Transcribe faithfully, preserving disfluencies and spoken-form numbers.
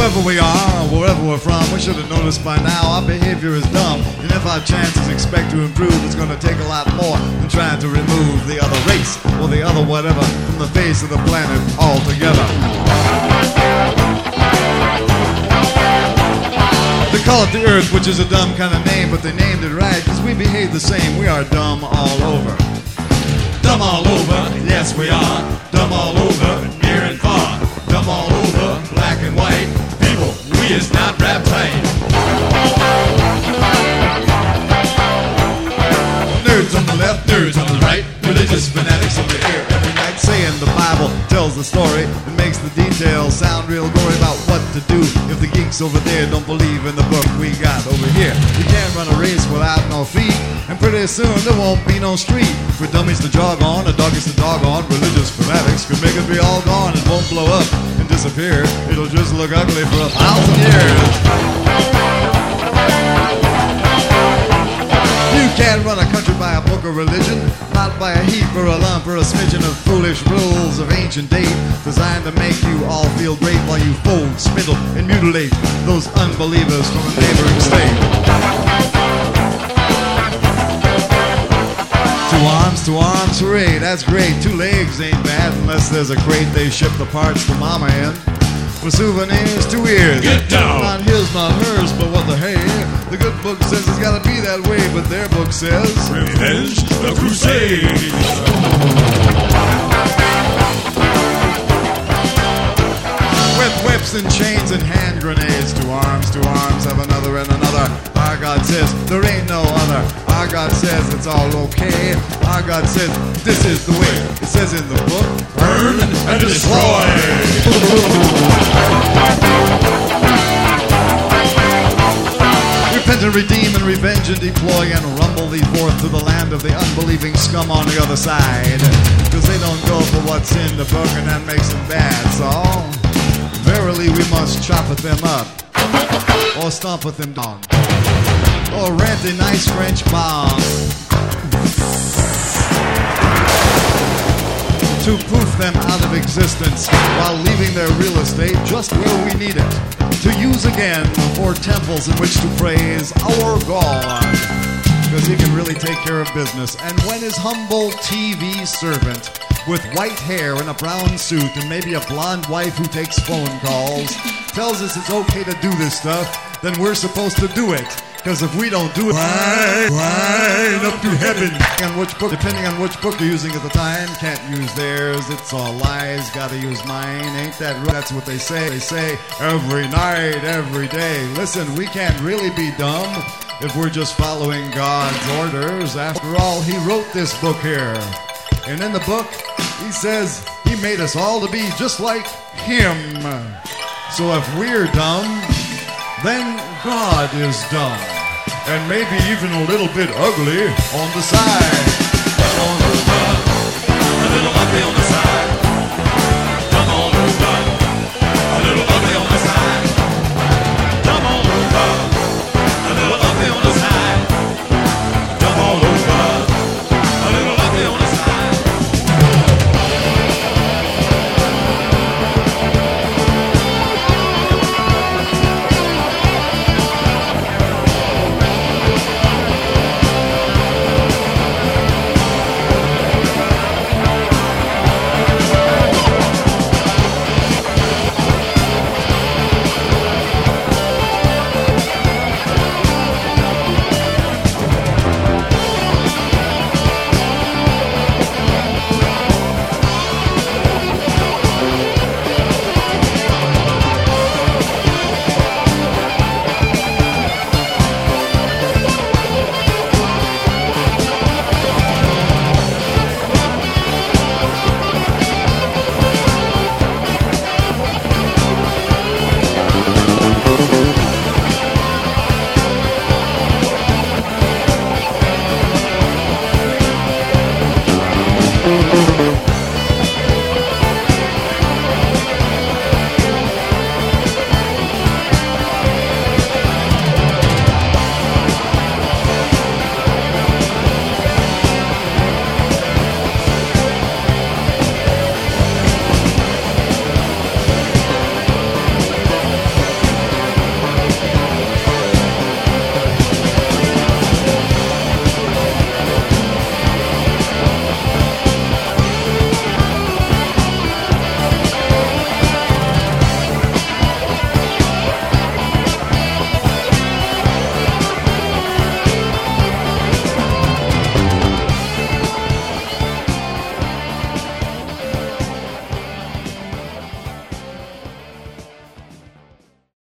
Whoever we are, wherever we're from, we should have noticed by now our behavior is dumb. And if our chances expect to improve, it's gonna take a lot more than trying to remove the other race or the other whatever from the face of the planet altogether. They call it the Earth, which is a dumb kind of name, but they named it right, cause we behave the same. We are dumb all over. Dumb all over, yes we are. Dumb all over, near and far. Dumb all over, black and white. People, we is not rap tight. Nerds on the left, nerds on the right. Religious fanatics over here every night, saying the Bible tells the story and makes the details sound real gory about what to do if the geeks over there don't believe in the book we got over here. You can't run a race without no feet, and pretty soon there won't be no street for dummies to jog on, or doggies to dog on. Religious fanatics could make it be all gone. It won't blow up and disappear. It'll just look ugly for a thousand years. You can't run a country by a book of religion, not by a heap or a lump or a smidgen of foolish rules of ancient date designed to make you all feel great while you fold, spittle, and mutilate those unbelievers from a neighboring state. Two arms, two arms, hooray, that's great. Two legs ain't bad unless there's a crate they ship the parts to mama in. For souvenirs, two ears. Get down! Not his, not hers, but what the hey? The good book says it's gotta be that way, but their book says Revenge the Crusade! With whips and chains and hand grenades. Two arms, two arms, have another and another. Our God says there ain't no other. Our God says it's all okay. Our God says this is the way. It says in the book, Burn and destroy! Repent and redeem and revenge and deploy and rumble thee forth to the land of the unbelieving scum on the other side. Cause they don't go for what's in the book and that makes them bad, so verily we must chop at them up, or stomp at them down, or rent a nice French bomb to poof them out of existence while leaving their real estate just where we need it, to use again for temples in which to praise our God, because he can really take care of business. And when his humble T V servant with white hair and a brown suit and maybe a blonde wife who takes phone calls tells us it's okay to do this stuff, then we're supposed to do it. Because if we don't do it, right, right up to heaven. On which book, depending on which book you're using at the time, can't use theirs. It's all lies. Gotta use mine. Ain't that right? That's what they say. They say every night, every day. Listen, we can't really be dumb if we're just following God's orders. After all, he wrote this book here. And in the book, he says he made us all to be just like him. So if we're dumb, then God is dumb. And maybe even a little bit ugly on the side. A little ugly on the side.